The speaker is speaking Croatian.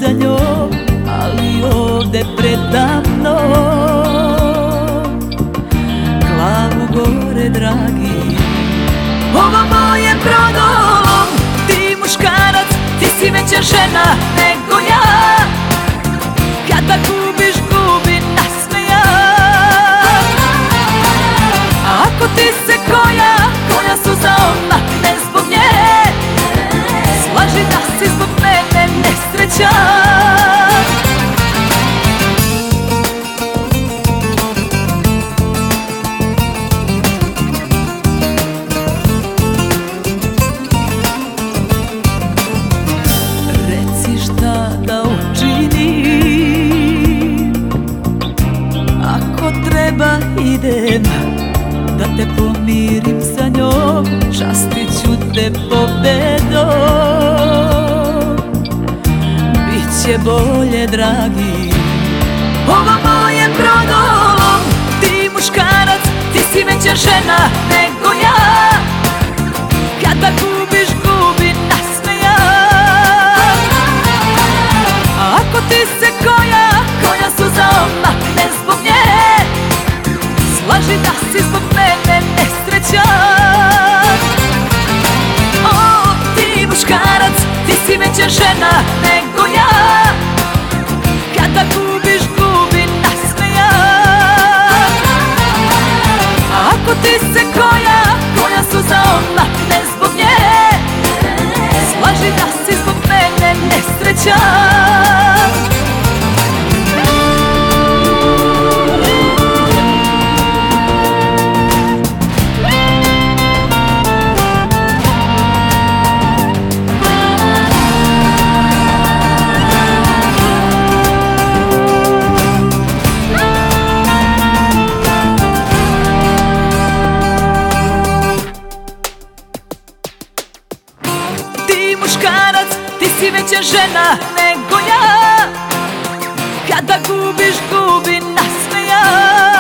za njom, ali ovde predamnom glavu gore, dragi. Ovo moje prodolom, ti muškarac, ti si veća žena nego ja. Kada gubiš, gubi nasmeja. A ako ti se koja suza omakne zbog nje, slaži da si zbog mene nesrećan. Reci šta da učinim, ako treba idem da te pomirim sa njom, častit ću te pobedom. Biće bolje, dragi. Ovo moje prodolom, ti muškarac, ti si veća žena nego ja. Kada gubiš, gubi nasmeja. A ako ti se koja suza omakne zbog nje, slaži da si zbog mene nesrećan. O, ti muškarac, ti si veća žena nego ja. Kada gubiš, gubi nasmeja. A ako ti se koja suza omakne zbog nje, slaži da si zbog mene nesrećan. Muškarac, ti si veća žena nego ja. Kada gubiš, gubi nasmeja.